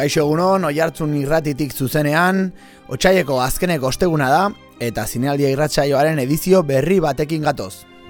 Kaixo egunon, Oihartzun irratitik zuzenean, otsaileko azkeneko osteguna da, eta zinealdia irratsaioaren edizio berri batekin gatoz.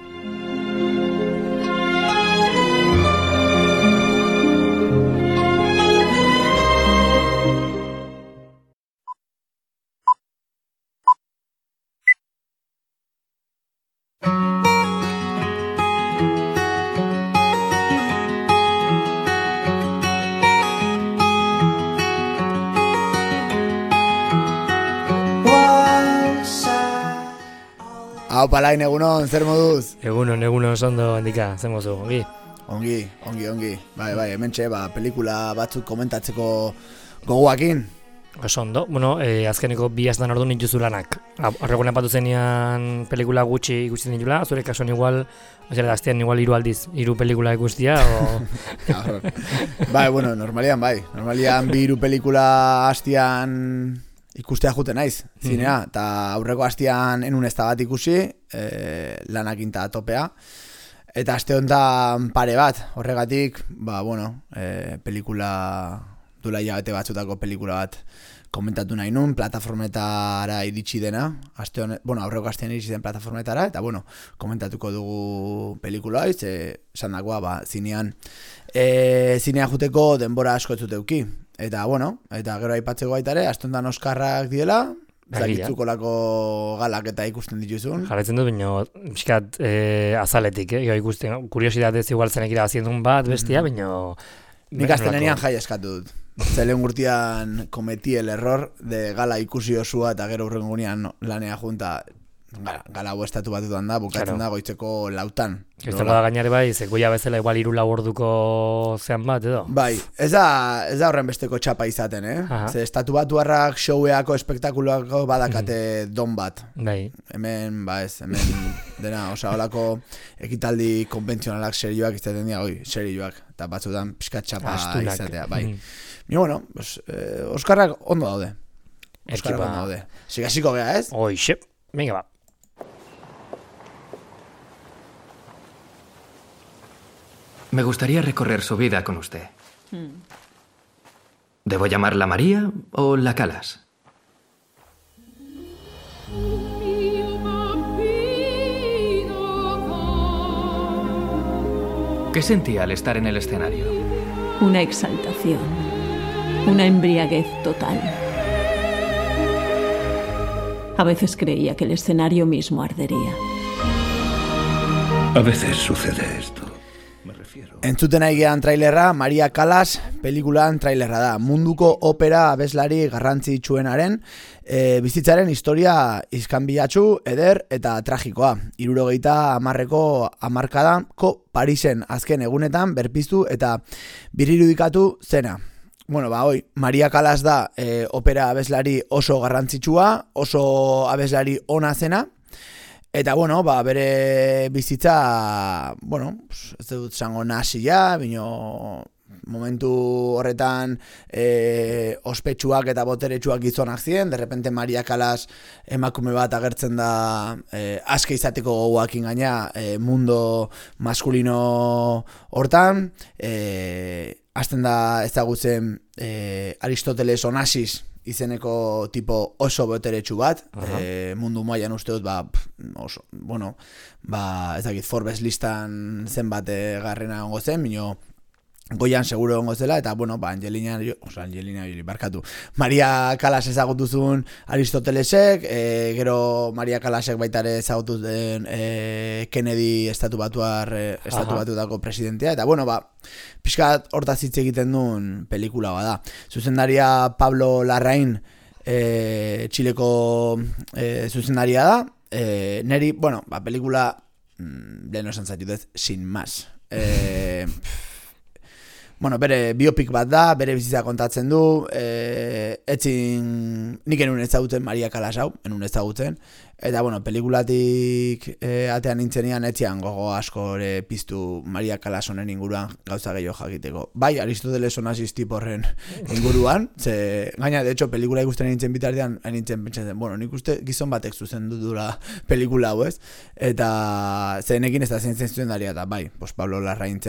Hau palain egunon, zer moduz? Egunon, ondo handika, zer mozu, ongi? Ongi. Bai, hementxe, pelikula batzuk komentatzeko gogoakin. Oso ondo, azkeneko bi astan ordu nintuzu lanak. Horregun apatu zenean pelikula gutxi ikusten ditula, zure kasuan igual, aztean igual 3 aldiz, 3 pelikula ikustia, o... Bai, normalian 2 pelikula hastian ikustea juten naiz, zinea, eta aurreko hastian enun ez da bat ikusi, lanakinta topea, eta aste honetan pare bat, horregatik, pelikula, dula hilabete batzutako pelikula bat komentatu nahi nun, plataformetara iritsi dena, aurreko hastian iritsi den plataformetara, eta komentatuko dugu pelikula haiz, esan dagoa, zinean juteko denbora asko ez duteuki. Eta gero aipatzeko baita ere, astontan Oskarrak diela, zakitzukolako galak eta ikusten dituzun. Jarretzen dut, baina pixkat azaletik, ikusten, kuriositatez igual zenek irabazien duen bat bestia, baina... Nik aztenenian jai eskatu dut. Zelen gurtian kometí el error de gala ikusi osua eta gero urrengunean lanea junta gala estatu batutan da, bukatzen da goitzeko 4:00. Ez da gainare bai, zegoia bezala igual 3-4 orduko zean bat, edo? Bai, ez da horren besteko txapa izaten, Ze estatu batuarrak showeako espektakuloako badakate don bat. Bai. Hemen dena, holako ekitaldi konbentzionalak serioak izaten dira, serioak, eta batzutan pixkat txapa izatea, bai. Oskarrak ondo daude. Sigasiko gea, ez? Oixe, venga ba. Me gustaría recorrer su vida con usted. ¿Debo llamarla María o la Calas? ¿Qué sentía al estar en el escenario? Una exaltación, una embriaguez total. A veces creía que el escenario mismo ardería. A veces sucede esto. Entzuten aigean trailerra, Maria Callas pelikulan trailerra da. Munduko opera abeslari garrantzitsuenaren bizitzaren historia iskanbilatsu, eder eta tragikoa. 70 hamarkadako Parisen azken egunetan berpiztu eta birrirudikatu zena. Maria Callas da opera abeslari oso garrantzitsua, oso abeslari ona zena. Eta, bere bizitza, ez dut zango nasia, bino momentu horretan ospetsuak eta boteretsuak gizonak ziren, derrepente Maria Callas emakume bat agertzen da aske izateko gogoakin gaina mundo maskulino hortan, hasten da ezagutzen Aristoteles Onassis izeneko tipo oso boteretsu bat, mundu mailan uste dut, ez dakit Forbes listan zenbat garrena ongo zen, bino goian seguro ongo zela, eta Angelina Jolie, barkatu. Maria Callas ezagutuzun Aristotelesek, gero Maria Callasek baita ere ezagutuzun Kennedy estatu batuetako presidentea, eta pixkat hortaz hitz egiten duen pelikula bada. Zuzendaria Pablo Larraín, Txileko zuzendaria da, neri, pelikula lehen esan zaitut sin más. Bere biopik bat da, bere bizitza kontatzen du, nik enun ezagutzen Maria Callas hau, eta pelikulatik atean nintzenean etzian gogo asko piztu Maria Callas honen inguruan gauza gehiago jakiteko. Bai, Aristoteles Onassis tiporren inguruan, gaina, de hecho, pelikula ikusten nintzen bitartean, pentsatzen, nik uste gizon batek zuzen dudula pelikula hau, ez? Eta zenekin ez da zen zuen daria, eta bai, Pablo Larraín zen,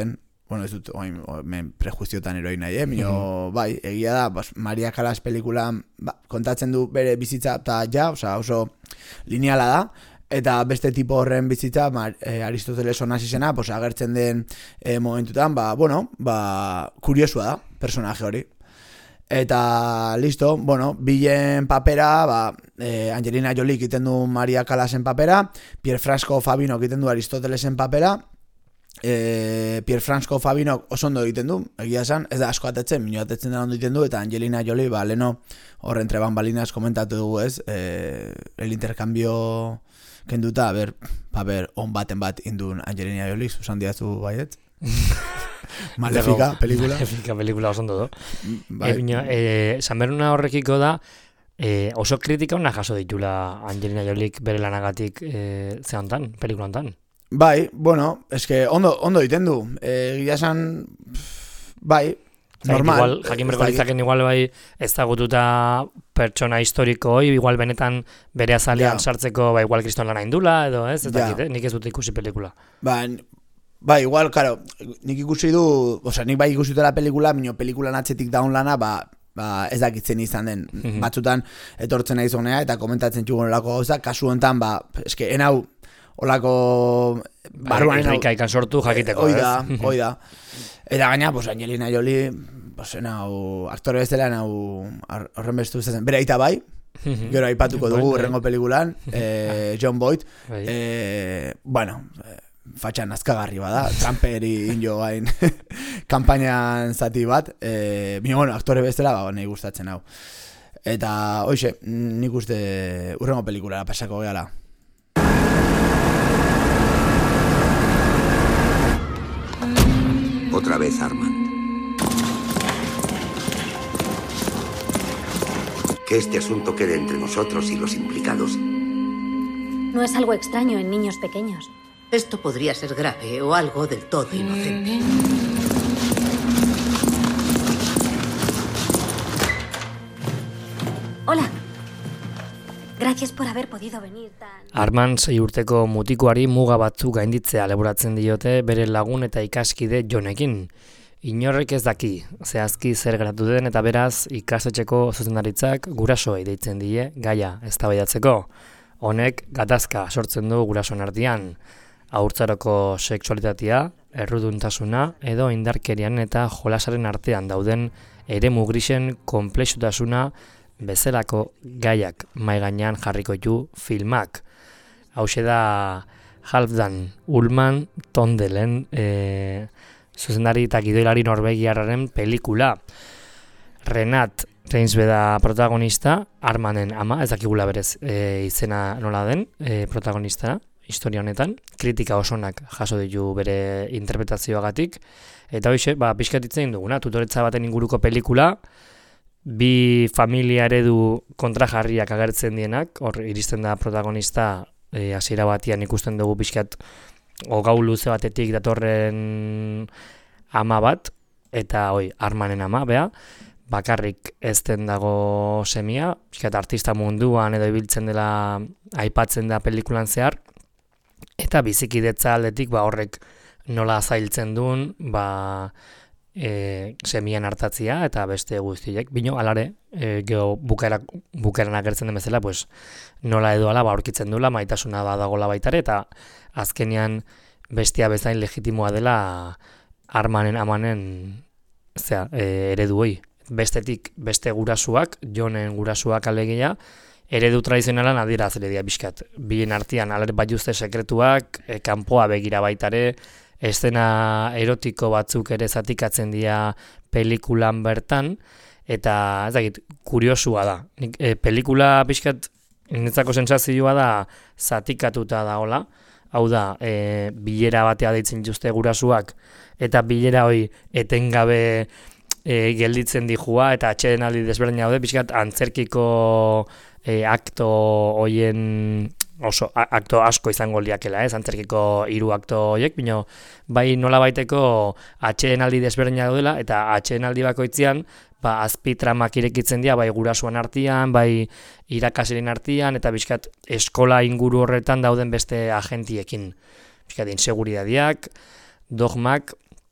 bueno, ez dut men prejuiziotan eroi nahi, mino, bai, egia da, Maria Callas pelikulan kontatzen du bere bizitza eta osea, oso lineala da, eta beste tipo horren bizitza, Aristoteles hasi zena, agertzen den momentutan, kuriosua da, personaje hori. Eta, listo, bilen papera, Angelina Jolie egiten du Maria Callasen papera, Pierfranco Fabino egiten du Aristotelesen papera, Pierfranco Fabino oso ondo egiten du, egia esan, ez da asko atetzen, minio atetzen da ondo egiten du, eta Angelina Jolie, leno, horren treban balinas komentatu dugu, ez, el intercambio kenduta, paper on baten bat indun Angelina Jolie, usan diazu baiet? Maléfica, pelikula. Maléfica, pelikula oso ondo do. Sanberuna horrekiko da, oso kritika hona jaso ditula Angelina Joliek bere lanagatik pelikula hontan. Bai, eske ondo egiten du. Egia esan, bai, normal. Jakin berko litzaken igual bai ezagututa pertsona historiko hoi, igual benetan bere azalean sartzeko igual kriston lana indula, edo ez dakit, nik ez dut ikusi pelikula. Bai, igual, claro, nik ikusi du, nik bai ikusi dutela pelikula, minio pelikulan atzetik daun lana, ez dakitzen izan den. Batzutan etortzen nahi zonea eta komentatzen txugun olako gauza, kasu honetan, eske, enau, olako barruan enau. Errika ikan sortu jakiteko, ez? Hoi da. Eta gaina, Angelina Jolie, enau, aktore bezala, enau, horren bestu zen, bere aita bai, gero aipatuko dugu rengo pelikulan, John Boyd, fatxan azkagarri bada, Trumperi injo gain kampainan zati bat, aktore bezala nahi gustatzen hau. Eta, hoxe, nik uste urrengo pelikulara pasako gehala. Otra vez Armand. Que este asunto quede entre nosotros y los implicados. No es algo extraño en niños pequeños. Esto podría ser grave o algo del todo inocente. Hola. Gracias por haber podido venir tan... Armand 6 urteko mutikoari muga batzuk gainditzea leporatzen diote bere lagun eta ikaskide Jonekin. Inorrek ez daki, zehazki zer gertatu den eta beraz ikastetxeko zuzendaritzak gurasoei deitzen die gaia eztabaidatzeko. Honek gatazka sortzen du gurasoen artean. Haurtzaroko sexualitatea, erruduntasuna edo indarkerian eta jolasaren artean dauden eremu grisen konplexutasuna bezalako gaiak mahai gainean jarriko ditu filmak. Hauxe da Halfdan Ullman Tondelen zuzendari eta gidoilari norvegiarraren pelikula. Renat Reinsve da protagonista, Armanden ama, ez dakigula berez izena nola den protagonista historia honetan, kritika osonak jaso ditu bere interpretazioagatik, eta hoxe, pixkatitzen duguna, tutoretza baten inguruko pelikula, bi familia eredu kontrajarriak agertzen dienak, hor iristen da protagonista hasiera batian ikusten dugu pixkat gau luze batetik datorren ama bat, eta Armanen ama, bakarrik ezten dago semia, pixkat artista munduan edo ibiltzen dela aipatzen da pelikulan zehar, eta bizikidetza aldetik horrek nola zailtzen duen semien hartatzia eta beste guztiek. Bino, alare, geho bukaeran agertzen den bezala, nola edo ala aurkitzen duela, maitasuna badagola baitare, eta azkenean bestia bezain legitimoa dela Armanen amanen eredu hoi. Bestetik, beste gurasuak, Jonen gurasuak alegia, eredu tradizionalan adierazle dira bizkat. Bien artean alere baiuzte sekretuak, kanpoa begira baitare, eszena erotiko batzuk ere zatikatzen dira pelikulan bertan, eta ez dakit, kuriosua da. Pelikula bizkat, netzako sentsazioa da zatikatuta daola, hau da, bilera batea deitzen dituzte gurasuak, eta bilera hoi etengabe gelditzen dijua, eta atsedenaldi desberdina daude, bizkat antzerkiko akto hoien oso akto asko izango liakela, antzerkiko 3 akto hoiek, bino bai nola baiteko atsedenaldi desberdina daudela, eta atsedenaldi bakoitzean azpitramak irekitzen dira, bai gurasuan artean, bai irakasleen artean, eta bizkat eskola inguru horretan dauden beste agentiekin. Bizkat inseguridadiak, dogmak,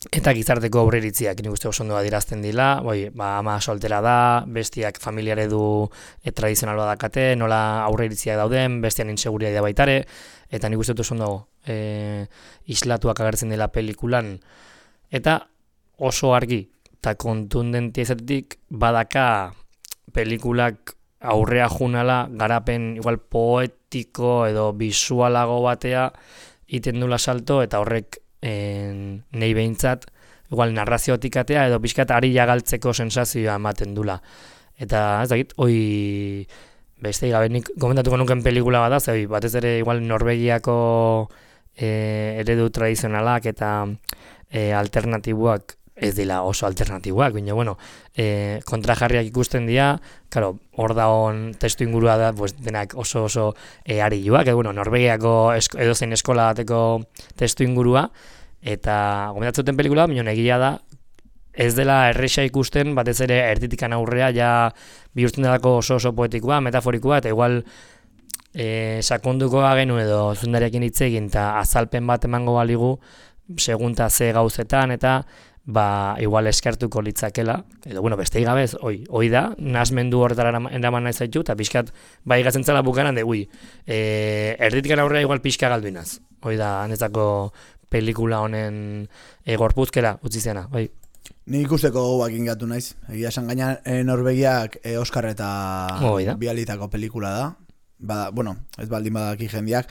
eta gizarteko aurreiritziak nik uste oso ondo adierazten dira, ama soltera da, bestiak familiare du tradizional badakate, nola aurreiritziak dauden, bestian inseguriadia baitare, eta nik uste oso ondo islatuak agertzen dela pelikulan, eta oso argi eta kontundentia izatetik badaka pelikulak aurrea junala garapen igual poetiko edo bisualago batea iten dula salto, eta horrek nahi behintzat igual narraziotik atea edo pixkat ari jagaltzeko sensazioa ematen dula. Eta ez dakit, beste gabe nik komentatuko nuken pelikula bada, batez ere igual Norvegiako eredu tradizionalak eta alternatiboak ez dela oso alternatiboak, baina bueno, kontrajarriak ikusten dira, claro, hor dagoen testu ingurua da, pues, denak oso arioak, bueno, Norvegiako edozein eskola bateko testu ingurua, eta gomentatzuten pelikula, baina egia da, ez dela erresa ikusten, batez ere erditikan aurrea, ja bihurtzen delako oso poetikoa, metaforikoa, eta igual sakondukoa genu edo zuzendariakin hitz egin, eta azalpen bat emango baligu, segunta ze gauzetan, eta igual eskertuko litzakela, edo, bueno, beste igabez, hoi da, nasmendu horretara eraman nahi zaitu, eta pixkat, gatzen zela bukaran, erditikan aurrea igual pixka galduinaz. Hoi da, netzako pelikula honen gorpuzkera utzi zena, bai. Ni ikusteko gogoak ingatu naiz. Egia esan gaina Norvegiak Oscar eta bialitako pelikula da. Bueno, ez baldin badaki jendiak,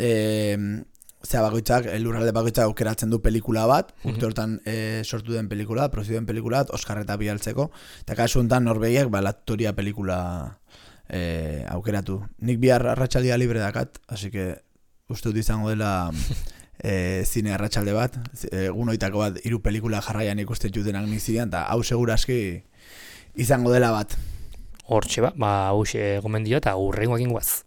lurralde bakoitzak aukeratzen du pelikula bat, urte hortan sortu den pelikula, produzitu den pelikula bat, Oscar eta bialtzeko, eta kasu honetan Norvegiak Latoria pelikula aukeratu. Nik bihar arratsaldia libre dakat, así que uste dut izango dela zine arratsalde bat, egunoitako bat 3 pelikula jarraian ikusten jutenak nizian, eta hau seguraski izango dela bat. Hortxe hauxe gomendio eta hurrengoak ingoaz.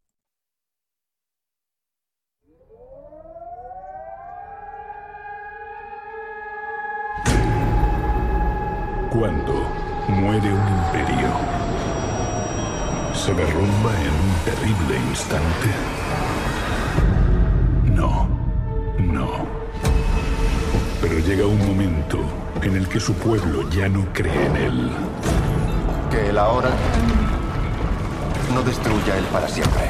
Cuando muere un imperio, se derrumba en un terrible instante. No. Pero llega un momento en el que su pueblo ya no cree en él. Que el ahora no destruya el para siempre.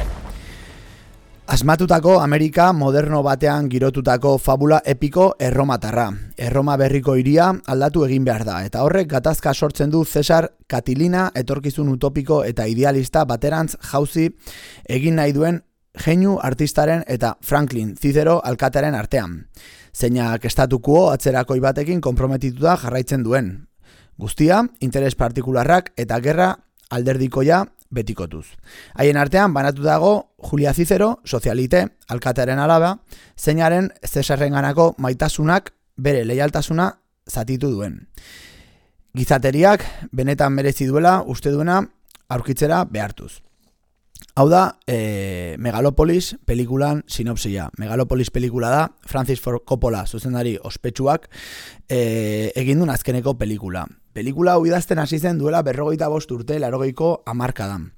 Asmatutako Amerika moderno batean girotutako fabula epiko erromatarra. Erroma berriko hiria aldatu egin behar da, eta horrek gatazka sortzen du Cesar Catilina etorkizun utopiko eta idealista baterantz jauzi egin nahi duen jeinu artistaren eta Franklin Cicero alkatearen artean. Zeinak statu quo atzerakoi batekin konprometituta jarraitzen duen. Guztia, interes partikularrak eta gerra alderdikoia betikotuz. Haien artean banatu dago Julia Cicero, sozialite, alkatearen alaba, zeinaren Cesarrenganako maitasunak bere leialtasuna zatitu duen. Gizateriak benetan merezi duela uste duena aurkitzera behartuz. Hau da, Megalopolis pelikulan sinopsia. Megalopolis pelikula da, Francis Ford Coppola zuzendari ospetsuak egin duen azkeneko pelikula. Pelikula hau idazten hasi zen duela 45 urte 80ko hamarkadan.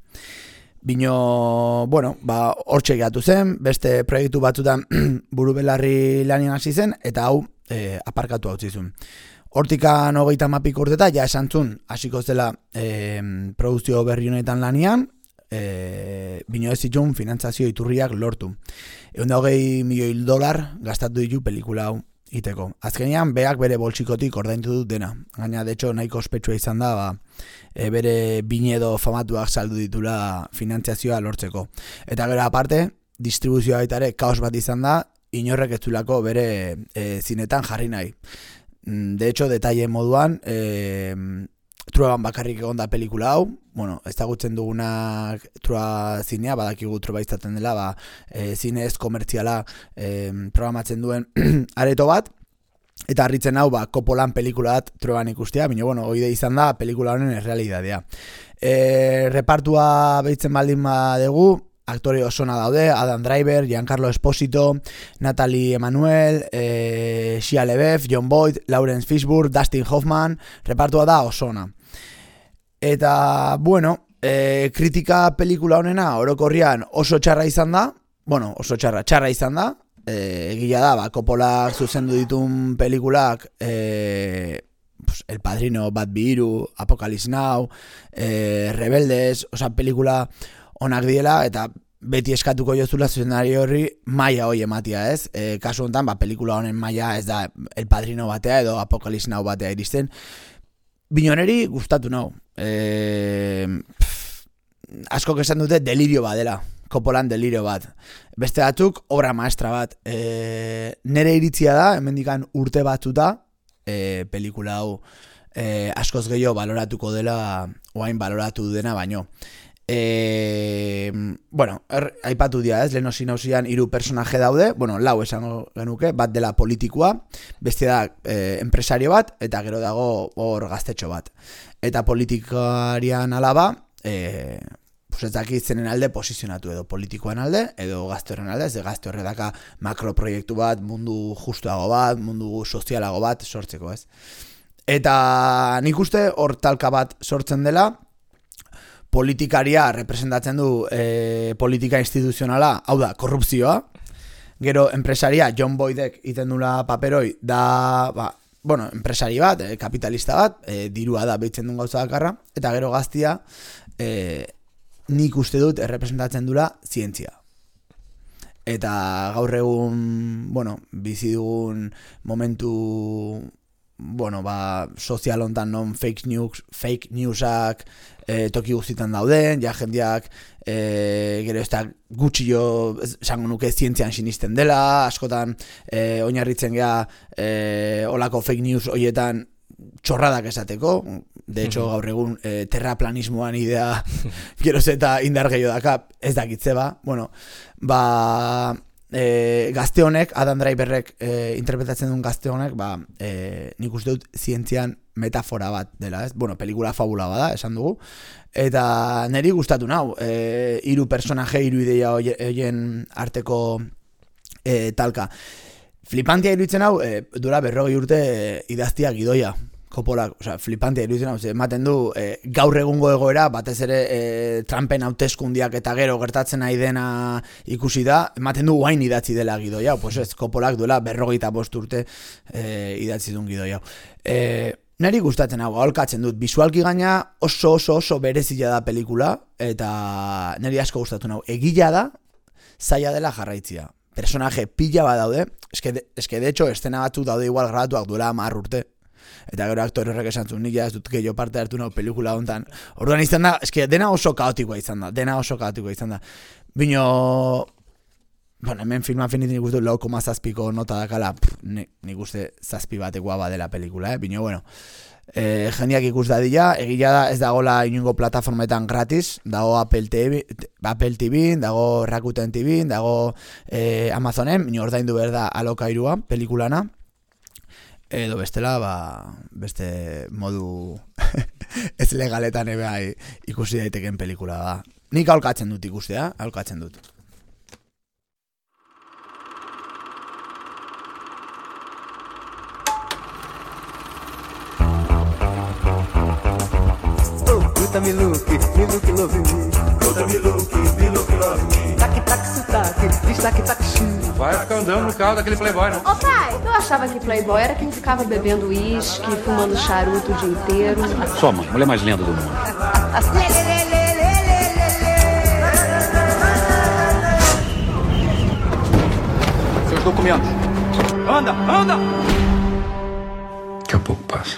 Bino, bueno, hortxe gehatu zen, beste proiektu batzutan buru belarri lanien hasi zen, eta hau aparkatu hau zizun. Hortikan 30 urteta, ja esantzun, hasiko zela produzio berri honetan lanian, bino ez zitun finantzazio iturriak lortu. $120 milioi gastatu ditu pelikula hau iteko. Azkenean, beak bere boltsikotik ordaindu dut dena. Gaina, de hecho, nahiko ospetsua izan da, bere binedo famatuak saldu ditula finantzazioa lortzeko. Eta gero aparte, distribuzioa baitare kaos bat izan da, inorrek ez zulako bere zinetan jarri nahi. De hecho, detalle moduan, Trueban bakarrik egon da pelikula hau, bueno, ezagutzen dugunak Trua zinea, badakigu Trueba izaten dela, zinez komertziala programatzen duen areto bat, eta harritzen hau, Coppolan pelikula bat Trueban ikustea, baina, bueno, oide izan da pelikula honen errealidadea. Repartua behitzen baldin badegu, aktore osona daude, Adam Driver, Giancarlo Esposito, Natalie Emanuel, Shia LaBeouf, John Boyd, Lawrence Fishburne, Dustin Hoffman, repartua da osona. Eta, bueno, kritika pelikula honena orokorrian oso txarra izan da, bueno, oso txarra izan da, egia da, Coppolak zuzendu ditun pelikulak, El Padrino, Bad Biru, Apocalypse Now, Rebeldes, pelikula onak diela, eta beti eskatuko jozula zuzendario horri maila hoi ematia, ez? Kasu honetan, pelikula honen maila ez da El Padrino batea edo Apocalypse Now batea iristen. Binoneri gustatu nau. Askok esan dute delirio bat dela. Coppolan delirio bat. Beste batzuk, obra maestra bat. Nere iritzia da, hemendikan urte batzuta, pelikula hau askoz gehiago baloratuko dela, oain baloratu dena baino. Aipatu dira, ez? Lehen sinausian 3 personaje daude, 4 esango genuke, bat dela politikoa, beste da enpresario bat, eta gero dago hor gaztetxo bat. Eta politikarian alaba, ez dakit zenen alde posizionatu edo politikoan alde, edo gazte horren alde, ez gazte horre daka makroproiektu bat, mundu justuago bat, mundu sozialago bat sortzeko, ez? Eta nik uste hor talka bat sortzen dela, politikaria representatzen du politika instituzionala, hau da, korrupzioa. Gero enpresaria, John Boydek iten dula paperoi, da, enpresari bat, kapitalista bat, dirua da behitzen duen gauza dakarra, eta gero gaztia, nik uste dut representatzen dula zientzia. Eta gaur egun, bizi dugun momentu, sozial hontan non fake newsak toki guztietan dauden, ja jendeak gero ez da gutxio esango nuke zientzian sinisten dela, askotan oinarritzen gea olako fake news hoietan txorradak esateko, de hecho gaur egun terraplanismoan idea geroz eta indar gehiago daka, ez dakitze gazte honek, Adam Driverrek interpretatzen duen gazte honek, nik uste dut zientzian metafora bat dela, ez? Pelikula fabula bada, esan dugu. Eta niri gustatu nau, 3 personaje, 3 ideia hoien arteko talka. Flipantia iruditzen hau, dura 40 urte idaztia gidoia. Coppolak, flipantia iruditzen hau, ematen du gaur egungo egoera, batez ere Trumpen hauteskundiak eta gero gertatzen nahi dena ikusi da, ematen du guain idatzi dela gidoia, Coppolak duela 45 urte idatzi duen gidoia. Neri gustatzen hau, aholkatzen dut, bisualki gaina oso berezia da pelikula, eta neri asko gustatu nau, egila da, zaila dela jarraitzia. Personaje pila bat daude, eske de hecho, estena batzuk daude igual grabatuak duela 10 urte. Eta gero aktore horrek esan zuen, nik ez dut gehiago parte hartu nahi pelikula honetan. Orduan izan da, eske dena oso kaotikoa izan da. Bino, hemen filma finitin nik uste 4,7ko nota dakala, nik uste 7 batekoa badela pelikula, bino, jendeak ikus dadila, egila da ez dagoela inungo plataformetan gratis, dago Apple TV, dago Rakuten TV, dago Amazonen, bino ordaindu behar da alokairua pelikulana, edo bestela, beste modu ez legaletan ebai ikusi daiteken pelikula da. Nik aholkatzen dut ikustea, aholkatzen dut. Me look, love me. Conta me look, love me. Tac, sotaque, diz tac, chu. Vai ficar andando no carro daquele playboy, não? Ô pai, eu achava que playboy era quem ficava bebendo uísque, fumando charuto o dia inteiro. Sua mãe, mulher mais linda do mundo. Seus documentos. Anda! Daqui a pouco passa.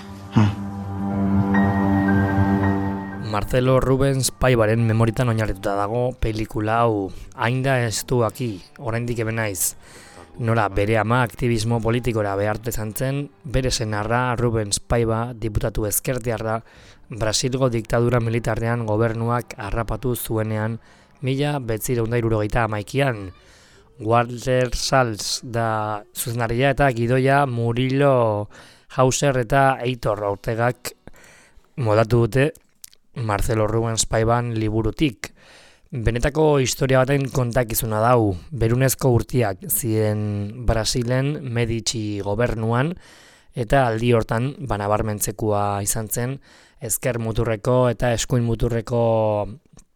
Marcelo Rubens Paibaren memoritan oinarrituta dago pelikula hau. Ainda ez du aki, oraindik hemen naiz. Nola bere ama aktivismo politikora behartu izan zen, bere senarra Rubens Paiva diputatu ezkertiarra Brasilgo diktadura militarrean gobernuak harrapatu zuenean 1971an. Walter Salz da zuzenaria eta gidoia Murilo Hauser eta Eitor Ortegak modatu dute Marcelo Rubens Paivan liburutik. Benetako historia baten kontakizuna dau, berunezko urtiak ziren Brasilen Medici gobernuan, eta aldi hortan banabarmentzekua izan zen ezker muturreko eta eskuin muturreko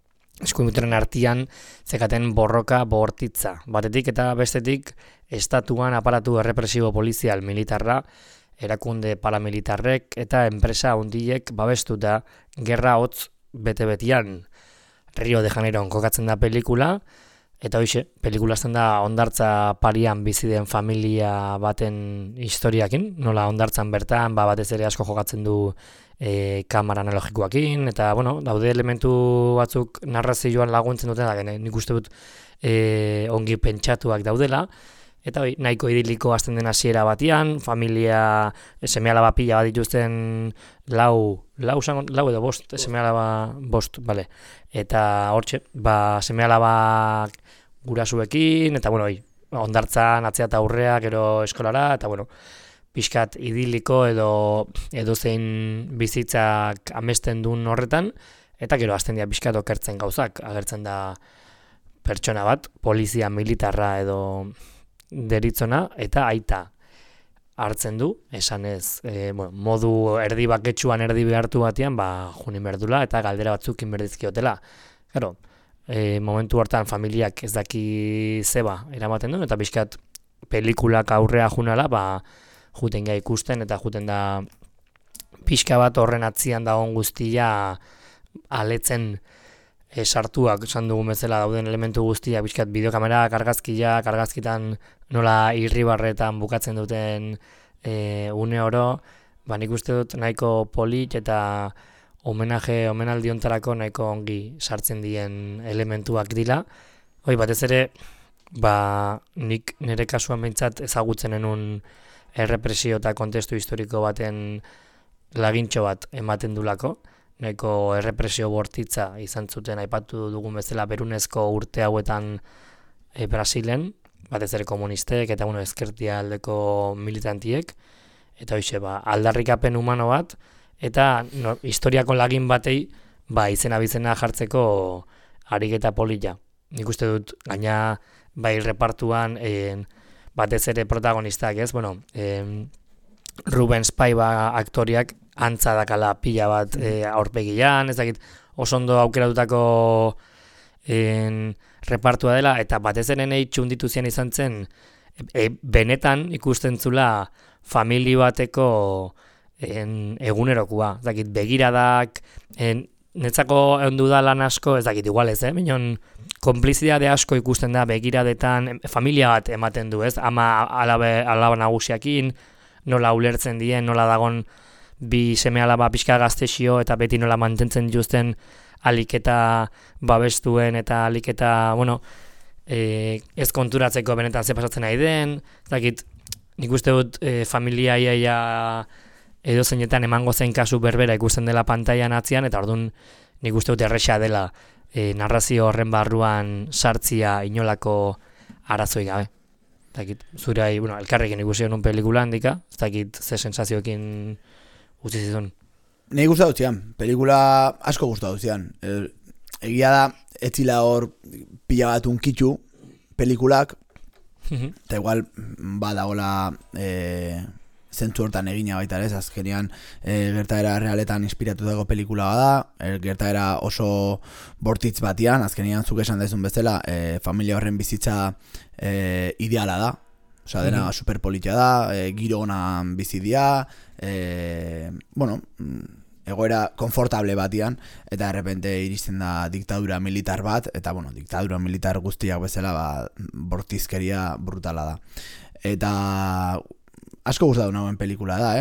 eskuinbuteren artean zekaten borroka bortitza. Batetik eta bestetik estatuan aparatu errepresibo polizial militarra, erakunde paramilitarrek eta enpresa handiek babestuta gerra hotz bete-betian. Rio de Janeiron kokatzen da pelikula, eta hoxe, pelikula azten da hondartza parian bizi den familia baten historiakin, nola hondartzan bertan, batez ere asko jokatzen du kamera analogikoakin, eta bueno, daude elementu batzuk narrazioan laguntzen duten, da, nik uste dut ongi pentsatuak daudela, eta nahiko idiliko hasten den hasiera batean, familia seme-alaba pila bat dituzten lau edo bost, seme-alaba bost, bale. Eta hortxe, seme-alabak gurasuekin, eta bueno, hondartzan atzea eta aurrea, gero eskolara, eta bueno, pixkat idiliko edo zein bizitzak amesten duen horretan, eta gero hasten dira pixkat okertzen gauzak, agertzen da pertsona bat, polizia militarra edo deritzona, eta aita hartzen du, esanez, modu erdi baketsuan erdi behartu batean, junin berdula, eta galdera batzuk inberdizkiotela. Gero, momentu hartan familiak ez daki zeba eramaten duen, eta pixkat pelikulak aurrea junala, juten gai ikusten, eta juten da pixka bat horren atzian dagoen guztia aletzen sartuak, esan dugun bezala dauden elementu guztiak, pixkat bideokamera, kargazkitan nola irribarretan bukatzen duten une oro, nik uste dut nahiko polit eta omenaldi hontarako nahiko ongi sartzen dien elementuak dira. Batez ere, nik nire kasuan behintzat ezagutzen enun errepresio eta kontestu historiko baten lagintxo bat ematen dulako, nahiko errepresio bortitza izan zuten aipatu dugun bezala berunezko urte hauetan Brasilen, batez ere komunistek eta ezkertia aldeko militantiek, eta hoxe, aldarrikapen humano bat, eta historiako lagin batei izena bizena jartzeko ariketa polita. Nik uste dut, gaina repartuan batez ere protagonistak, ez? Ruben Spaiba aktoriak antza dakala pila bat aurpegian, ez dakit oso ondo aukeratutako repartua dela, eta batez ere nahi txunditu zian izan zen, benetan ikusten zula famili bateko egunerokua, ez dakit begiradak, netzako ondu da lan asko, ez dakit igual ez, minon konplizidade asko ikusten da begiradetan, familia bat ematen du, ez, ama alaba nagusiakin, nola ulertzen dien, nola dagon bi seme-alaba pixka gaztexio eta beti nola mantentzen dituzten aliketa babestuen eta aliketa, ez konturatzeko benetan ze pasatzen nahi den, dakit, nik uste dut familia iaia edo zeinetan emango zein kasu berbera ikusten dela pantailan atzian, eta orduan nik uste dut erresa dela narrazio horren barruan sartzia inolako arazoi gabe. Dakit, zurai, elkarrekin ikusi honun pelikula handika, ez dakit ze sensazioekin utzi zizun. Nei gustatu zian, pelikula asko gustatu zian. Egia da, etzila hor pila bat unkitu pelikulak, eta igual badagola zentzu hortan egina baita ez, azkenean gertaera realetan inspiratutako pelikula bada, gertaera oso bortitz batian, azkenean zuk esan daizun bezala, familia horren bizitza ideala da, osea dena superpolitia da, giro onan bizidia, egoera konfortable batian, eta errepente iristen da diktadura militar bat, eta diktadura militar guztiak bezala bortizkeria brutala da. Eta asko gustatu nagoen pelikula da,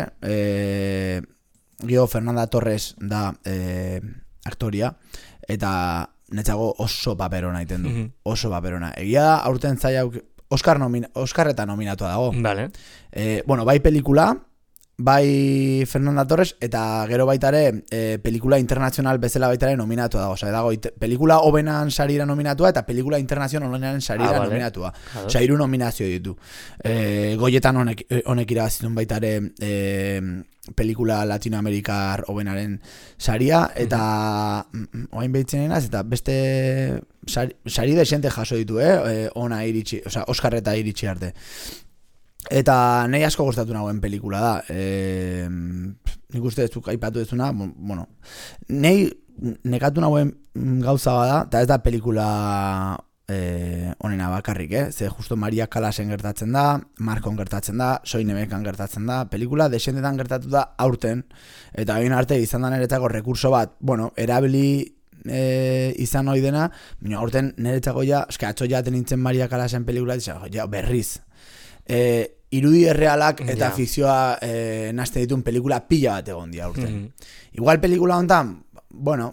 Gio Fernanda Torres da aktoria, eta netzago oso paperona egiten du, oso paperona. Egia da, aurten zaiak Oskarretan nominatua dago. Vale. Bai pelikula, bai Fernanda Torres, eta gero baitare pelikula internazional bezala baitare nominatua dago. Osea, dago pelikula hobenan sarira nominatua eta pelikula internazionalen sarira nominatua. Osea, 3 nominazio ditu. Goietan honek irabazitun baitare pelikula latinoamerikar hobenaren saria, eta oain behitzen enaz, eta beste sari desente jaso ditu, ona iritsi, osea, Oskarreta iritsi arte. Eta nahi asko gustatu nagoen pelikula da. Nik uste ez duk aipatu dezuna, bueno, nahi nekatu nagoen gauza bada, eta ez da pelikula onena bakarrik, ze justo Maria Calasen gertatzen da, Markon gertatzen da, Soinemekan gertatzen da, pelikula desentetan gertatu da aurten, eta hain arte izan da niretzako rekurso bat, bueno, erabili izan hoi dena, baina aurten niretzako atzo jaten nintzen Maria Calasen pelikula, ja, berriz. Irudi errealak eta fikzioa nazte dituen pelikula pila bat egon dia aurten. Igual pelikula honetan, bueno,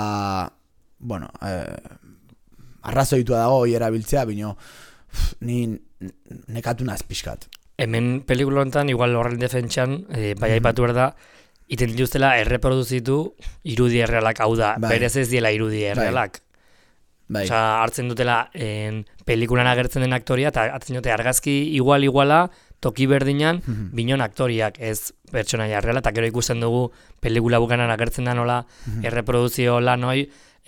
arrazoitua dago erabiltzea, bino ni nekatu naz pixkat. Hemen pelikula honetan, igual horren defentsan, bai aipatu behar da, iten dituztela erreproduzitu irudi errealak, hau da, berez ez diela irudi errealak. Osa, hartzen dutela pelikulan agertzen den aktoria, eta hartzen dute argazki iguala, toki berdinan, binon aktoriak ez pertsonaia erreala, eta gero ikusten dugu pelikula bukanan agertzen da nola erreproduzio lan hoi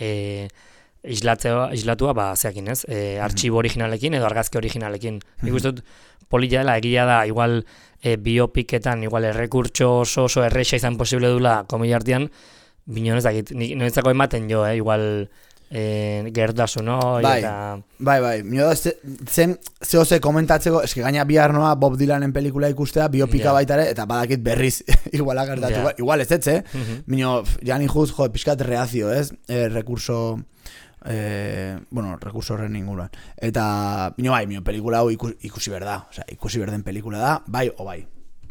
islatua, zeakin ez, artxibo originalekin edo argazki originalekin. Nik uste dut polita dela, egia da, igual biopiketan, igual errekurtso oso erreixa izan posible dula komila artean, binon ez dakit, niretzako ematen jo, igual gertasun hoi eta... Bai, mio da, zehose komentatzeko, eski gaina bihar noa Bob Dylanen pelikula ikustea, biopika baitare, eta badakit berriz iguala gertatu, igual ez etxe, mino, jani juz, pixkat reazio, ez, rekurso horren inguruan. Eta, mino pelikula hau ikusi berda, ikusi berden pelikula da, bai o bai.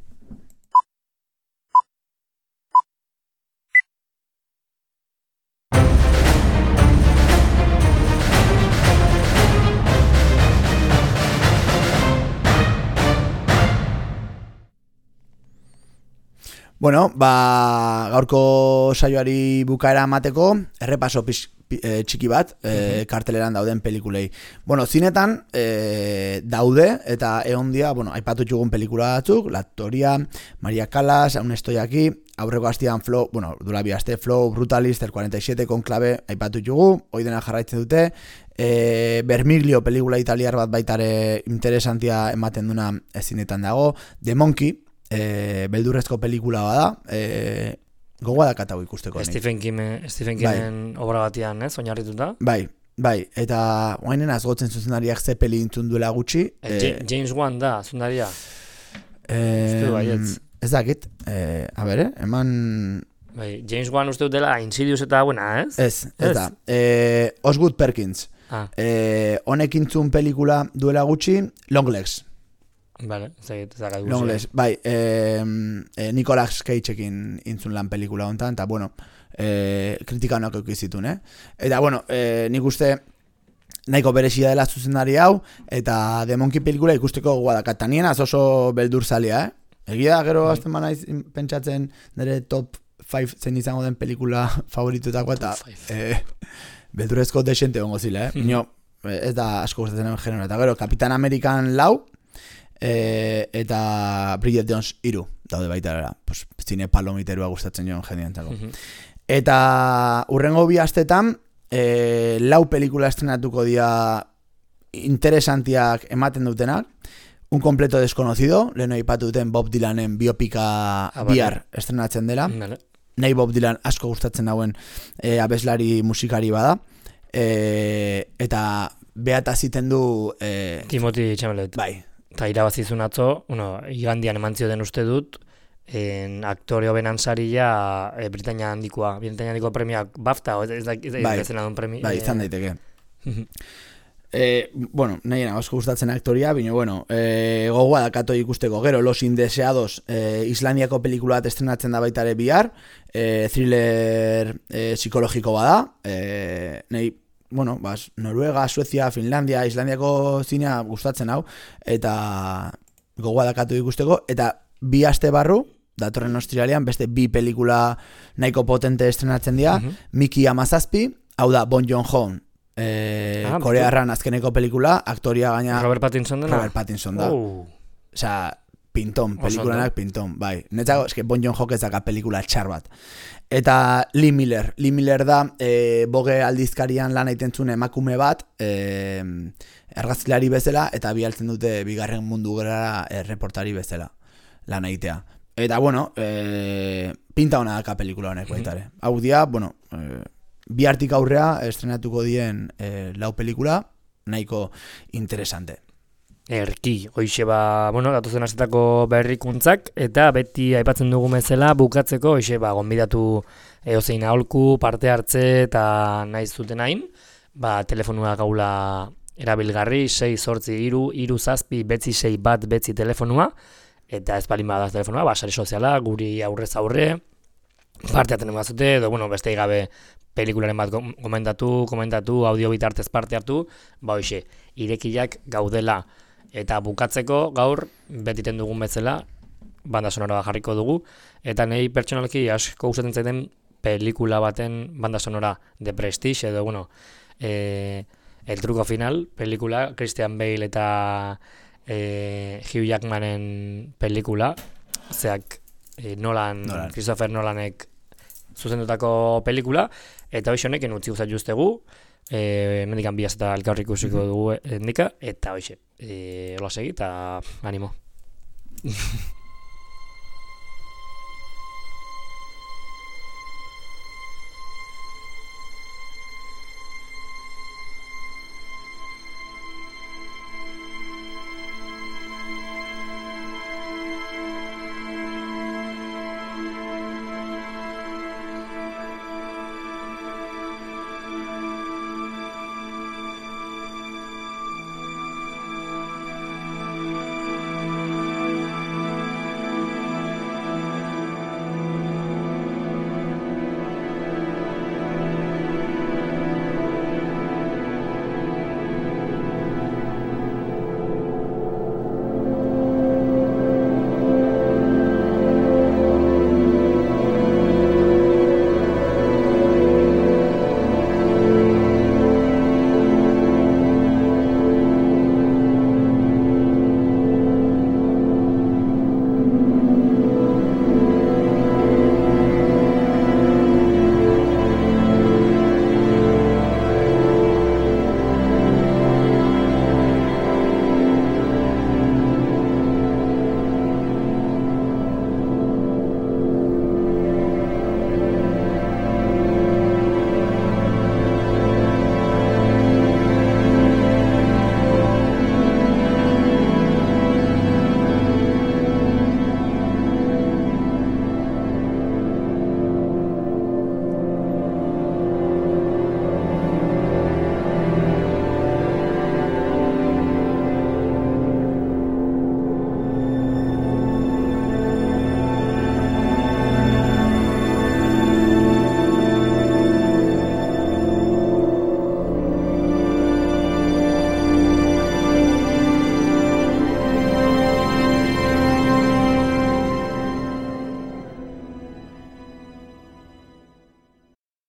Bueno, gaurko saioari bukaera emateko, errepaso txiki bat, karteleran dauden pelikulei. Bueno, zinetan daude, eta egon dia, aipatu txugun pelikula batzuk, La Toria, Maria Callas, Aún estoy aquí, aurreko hastian Flow, dula bi aste, Flow, Brutalist, el 47, Conclave, aipatu txugu, hoi dena jarraitzen dute, Vermiglio pelikula italiar bat baitare interesantia ematen duna zinetan dago, The Monkey, beldurrezko pelikula bada, gogoa dakatau ikusteko. Stephen Kingen obra batian, oinarrituta? Bai, eta guainen azgotzen zuzendariak ze peli intzun duela gutxi. James Wan da, zuzendaria? Ez dakit, eman... James Wan uste dut dela Insidious eta buena, ez? Ez da. Osgood Perkins. Honek intzun pelikula duela gutxi, Longlegs. Vale, zagatu. Longlegs, bai, Nicolas Cageekin intzun lan pelikula hontan, eta bueno, kritika honak eukizitun, Eta bueno, nik uste nahiko berezia dela zuzendari hau, eta The Monkey pelikula ikusteko guadakat, eta nien oso beldur zalia, Egia gero azten banaiz pentsatzen nire top 5 zen izango den pelikula favoritutako, eta beldurrezko desente hongo zila, ez da asko gustatzen den genero, eta gero Kapitan Amerikan 4, eta Bridget Jones 3 daude baita zine palomiterua gustatzen joan jendeantako. Eta urrengo bi astetan 4 pelikula estrenatuko dira interesantiak ematen dutenak. Un completo desconocido, leheno aipatu duten Bob Dylanen biopika bihar estrenatzen dela. Nahi Bob Dylan asko gustatzen dauen abeslari musikari bada. Eta beata ziten du Timothy Chalamet. Bai. Eta irabazizun atzo, igandian emantzio den uste dut, aktore hobenan saria Britania handiko premiak BAFTA, ez dezena duen premio. Bai, izan daiteke. Bueno, nahi asko gustatzen aktoria, bino, gogoa dakato ikusteko, gero Los Indeseados, Islandiako pelikula bat estrenatzen da baitare bihar, thriller psikologiko bada, nahi, Noruega, Suezia, Finlandia, Islandiako zinea gustatzen hau, eta gogoa dakatu ikusteko, eta bi aste barru, datorren Australian, beste bi pelikula nahiko potente estrenatzen dira, Mickey 17, hau da Bong Joon-ho, korearran azkeneko pelikula, aktoria gaina... Robert Pattinson da? Robert Pattinson da. Osea, pinton, pelikulanak pinton, bai. Netzako, eske Bon Joon-ho ez daka pelikula txar bat. Eta Lee Miller da, Vogue aldizkarian lan egiten zuen emakume bat, argazkilari bezala, eta bialtzen dute bigarren mundu gerara reportari bezala lan egitea. Eta, bueno, pinta hona daka pelikula honek baitare. Hau dia, bueno, bihartik aurrea estrenatuko dien 4 pelikula, nahiko interesante. Erki, hoixe bueno, datozen asetako berrikuntzak, eta beti aipatzen dugu bezala bukatzeko, hoixe gonbidatu eozein aholku, parte hartze eta nahi zuten hain, telefonua gaula erabilgarri, 683-3-6 telefonua, eta ez balin badaz telefonua, sare soziala, guri aurrez aurre, parte hartzen emazute, edo, bueno, beste gabe pelikularen bat komentatu, audio bitartez parte hartu, hoixe, irekiak gaudela. Eta bukatzeko gaur betiten dugun bezala banda sonora jarriko dugu, eta nahi pertsonalki asko gustatzen zaiten pelikula baten banda sonora The Prestige, edo bueno, El Truco Final, pelikula, Christian Bale eta Hugh Jackmanen pelikula, zeak Christopher Nolanek zuzendutako pelikula, eta hoxe honekin utzi guztat justegu, mendikan biaz eta elkarri ikusiko dugu endika, eta hoxe, hola segi eta animo.